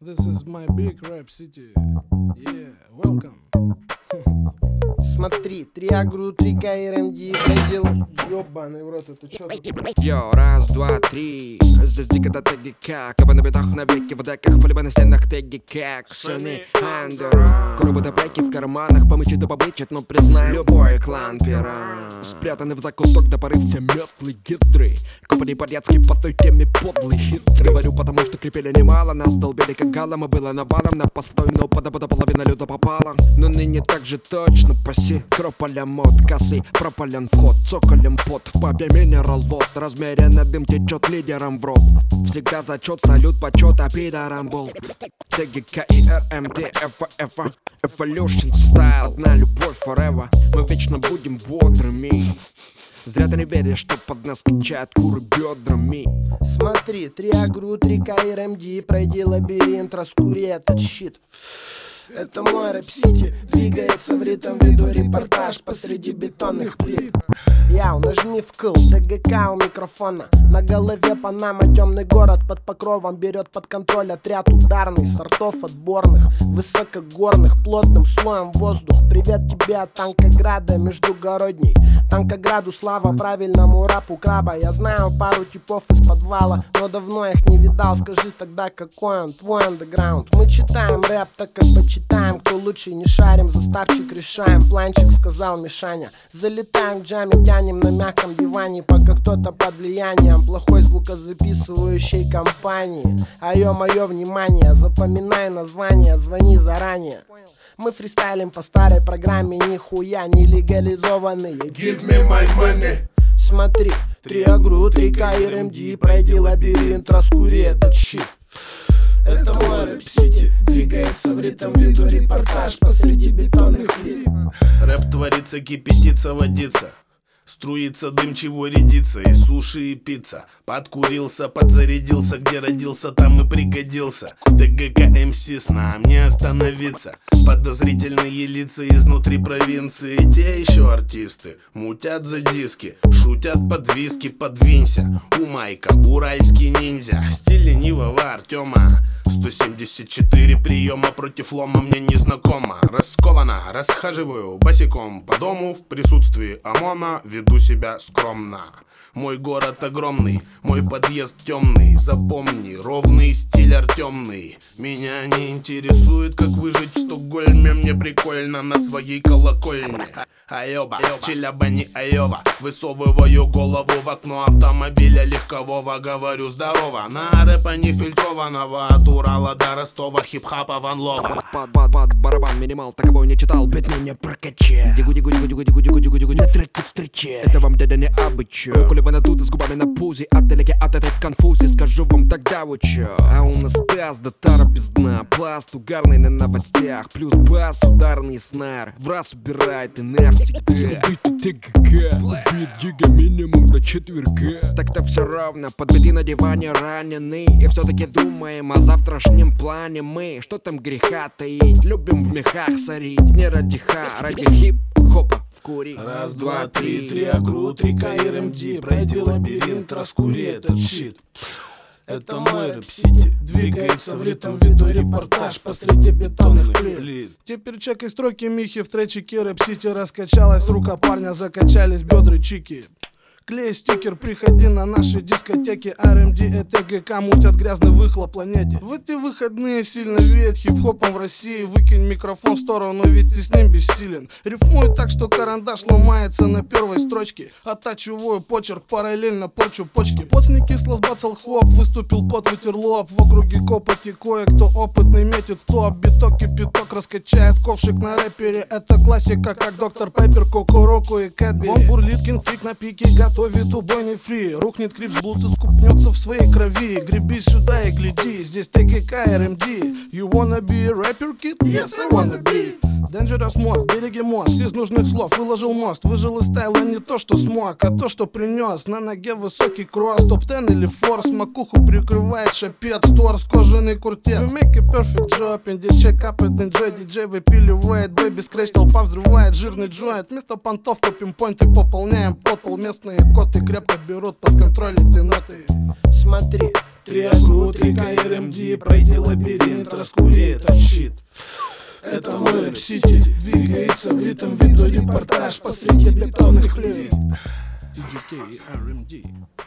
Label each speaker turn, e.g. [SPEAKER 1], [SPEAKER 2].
[SPEAKER 1] This is my big rap city. Yeah, welcome.
[SPEAKER 2] Смотри, 3 агру, 3 КРМД, предел. Ёбаный в рот, это чё тут?
[SPEAKER 3] Йо, раз, два, три. Здесь дико до теги как. Кабы на битах, на веке в деках. Полюбы на стенах теги как. Сыны андера. Коробы до преки в карманах. Помычит да побычит, но признай любой клан пиран. Спрятаны в закуток до поры все метлы гидры. Копаней по-детски по той теме подлый хитрый. Говорю, потому что крепили немало. Нас долбили как галом, и было навалом. На постой, но до половина люда попала. Но ныне так же точно паси. Крополем мод, косы, пропален вход. Цоколем пот, в пабе минерал вод. Размеренно дым течет лидером в рот. Всегда зачет, салют, почет, а пидором был. ТГК и РМД, Эва, Evolution Style. Одна любовь forever. Мы вечно будем бодрыми. Зря ты не веришь, что под нас качают куры бедрами.
[SPEAKER 2] Смотри, 3 агру, 3 КРМД, пройди лабиринт, раскури этот щит. Это мой рэп-сити, двигается в ритм, веду репортаж посреди бетонных плит. Яу, нажми вкл, ТГК у микрофона. На голове Панама, темный город под покровом. Берет под контроль отряд ударный, сортов отборных, высокогорных, плотным слоем воздух. Привет тебе от Танкограда, междугородней. Танкограду слава правильному рапу краба. Я знаю пару типов из подвала, но давно их не видал. Скажи тогда, какой он, твой андеграунд. Мы читаем рэп так, как почитаем. Кто лучше, не шарим, заставчик решаем. Планчик, сказал Мишаня. Залетаем к джаме, тянем на мягком диване, пока кто-то под влиянием плохой звукозаписывающей компании. А мое внимание, запоминай название, звони заранее. Мы фристайлим по старой программе, нихуя не легализованные.
[SPEAKER 1] Give me my money.
[SPEAKER 2] Смотри, 3 агру, 3 КРМД, пройди лабиринт, раскури этот щит. Это мой рэп-сити, двигается в ритм, веду репортаж посреди бетонных плит.
[SPEAKER 1] Рэп творится, кипятится, водится. Струится дым, чего рядится, и суши, и пицца. Подкурился, подзарядился, где родился, там и пригодился. ТГК МС, с нам не остановиться. Подозрительные лица изнутри провинции. Те еще артисты мутят за диски, шутят под виски, подвинься. У Майка уральский ниндзя, стиль ленивого Артема. 174 приема против лома мне не знакомо. Раскованно расхаживаю босиком по дому. В присутствии ОМОНа веду себя скромно. Мой город огромный, мой подъезд темный. Запомни, ровный стиль артемный. Меня не интересует, как выжить в Стокгольме. Мне прикольно на своей колокольне. Айоба, Челяба не Айова. Высовываю голову в окно автомобиля легкового. Говорю здорово, на рэпа нефильтрованного. От Урала до Ростова, хип-хапа Ван Лова.
[SPEAKER 3] Под барабан минимал, таковой не читал. Бит меня прокачай. Дигу-дигу-дигу-дигу-дигу-дигу-дигу на треке встречай. Это вам дядя не обычай. Коли вы надуты с губами на пузе, от далеки от этой в конфузе. Скажу вам тогда вот чё. А у нас таз да тара без дна. Пласт угарный на новостях. Плюс бас, ударный снайр. В раз убирает и навсегда. Бит ТГК, бит дига минимум до четверга. Так-то все ровно, под биты на диване раненый. И все-таки думаем о завтрашнем плане мы. Что там греха таить, любим в мехах сорить. Не ради ха, ради хип-хопа.
[SPEAKER 1] Раз, два, три, 3 агру, 3 КРМД, пройди лабиринт, раскури этот щит. Это мой рэп-сити, двигается в ритм, веду репортаж посреди бетонных плит. Теперь чекай строки Михи в тречике. Рэп-сити раскачалась, рука парня, закачались бедры чики. Клей стикер, приходи на наши дискотеки. РМД и ТГК мутят грязный выхлоп планете. В эти выходные сильно веет хип-хопом в России. Выкинь микрофон в сторону, ведь ты с ним бессилен. Рифмую так, что карандаш ломается на первой строчке. Оттачиваю почерк, параллельно порчу почки. Поцни кисло сбацал хлоп, выступил пот, вытер лоб. В округе копоти кое-кто опытный метит в топ. Биток кипяток раскачает ковшик на рэпере. Это классика, как доктор Пеппер, Кокороку и Кэтбери. Он бурлит, кингфик на пике, готовит убойный фри. Рухнет крипс, блудит, скупнется в своей крови. Греби сюда и гляди, здесь ТГК РМД. You wanna be a rapper, kid? Yes, I wanna be. Dangerous мост, береги мост, из нужных слов выложил мост. Выжил из стайла не то, что смог, а то, что принес. На ноге высокий кросс, топ-10 или форс. Макуху прикрывает шапец, торс, кожаный куртец. We make a perfect job, инди check up and enjoy. DJ выпиливает, бэйби скрэч, толпа взрывает жирный джойнт. Вместо понтов топим пойнты, пополняем подпол. Местные коты крепко берут под контроль эти ноты.
[SPEAKER 2] Смотри,
[SPEAKER 1] Триагру, 3К, РМД, пройди лабиринт, раскури этот щит. Это мой рэп-сити, двигается в ритм, видеорепортаж посреди бетонных плит. TGK и RMD.